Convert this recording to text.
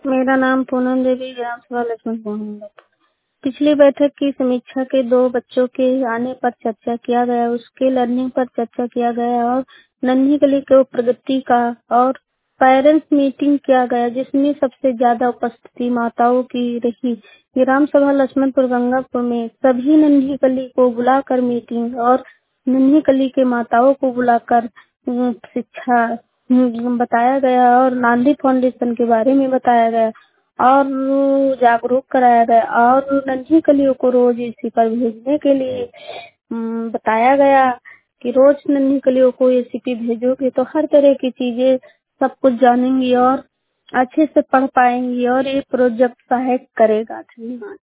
मेरा नाम पूनम देवी, ग्राम सभा लक्ष्मणपुर है। पिछली बैठक की समीक्षा के 2 बच्चों के आने पर चर्चा किया गया, उसके लर्निंग पर चर्चा किया गया और नन्ही कली को प्रगति का और पेरेंट्स मीटिंग किया गया, जिसमें सबसे ज्यादा उपस्थिति माताओं की रही। ग्राम सभा लक्ष्मणपुर गंगापुर में सभी नन्ही कली को बुलाकर मीटिंग और नन्ही कली के माताओं को बुलाकर शिक्षा बताया गया और नांदी फाउंडेशन के बारे में बताया गया और जागरूक कराया गया और नन्ही कलियों को रोज इसी पर भेजने के लिए बताया गया कि रोज नन्ही कलियों को एसीपी भेजोगे तो हर तरह की चीजें सब कुछ जानेंगी और अच्छे से पढ़ पाएंगी और ये प्रोजेक्ट सहायक करेगा। धन्यवाद।